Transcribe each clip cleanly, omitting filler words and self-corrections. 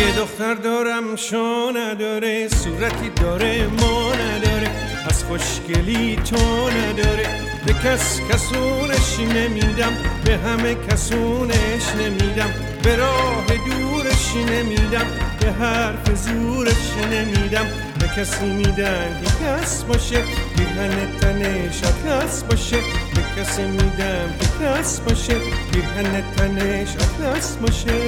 یه دختر دارم شو نداره، صورتی داره ما نداره، از خوشگلی تو نداره. به کس کسونش نمیدم، به همه کسونش نمیدم، به راه دورش نمیدم، به حرف زورش نمیدم. به کسی میدم که کس باشه، پیرهن تنش اطلس باشه. به کسی میدم که کس باشه، پیرهن تنش اطلس باشه.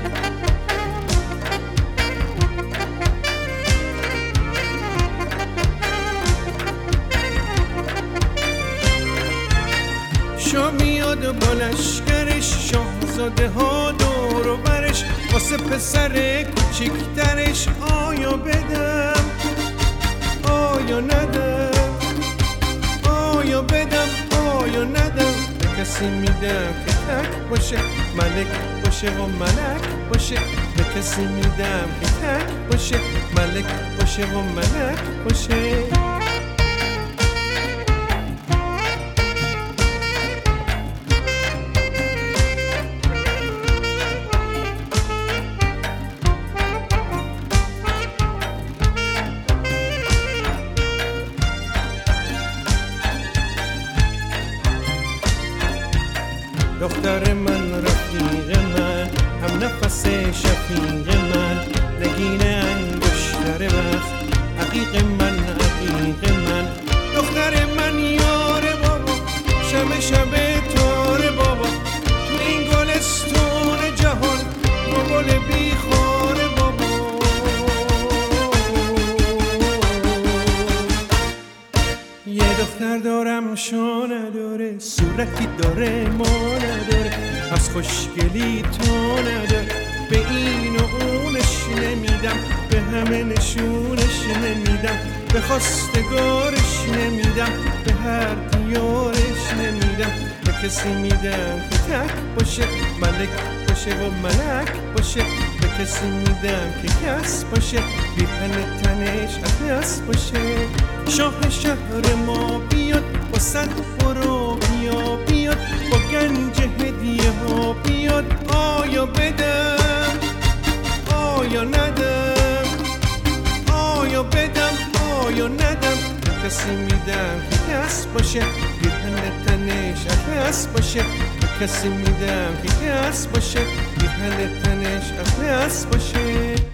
شاه میاد و با لشکرش، شاهزاده ها دور و برش، واسه پسر کوچیکترش آیا بدم آیا ندم، آیا بدم آیا ندم. به کسی میدم که تک باشه، ملک باشه و ملک باشه. به کسی میدم که تک باشه، ملک باشه و ملک باشه. دختر من، رفیق من، هم نفس شفیق من، نگین انگشتر وقت، عقیق من عقیق من. دختر من یار بابا، شب شب تار بابا، تو این گلستون جهان با گل بیخار بابا. یه دختر دارم شو نداره، صورتی داره ما نداره، از خوشگلی تو نداره. به این و اونش نمیدم، به همه نشونش نمیدم، به خواستگارش نمیدم، به هر دیارش نمیدم. به کسی میدم که تک باشه، ملک باشه و ملک باشه. به کسی میدم که کس باشه، پیرهن تنش اطلس باشه. شاه شهر ما بیاد، با صد برو بیا بیاد، با گنج هدیه ها بیاد. آیا بدم آیا ندم، آیا بدم آیا ندم. به کسی میدم که کس باشه، پیرهن تنش اطلس باشه. به کسی میدم که کس باشه، پیرهن تنش اطلس باشه.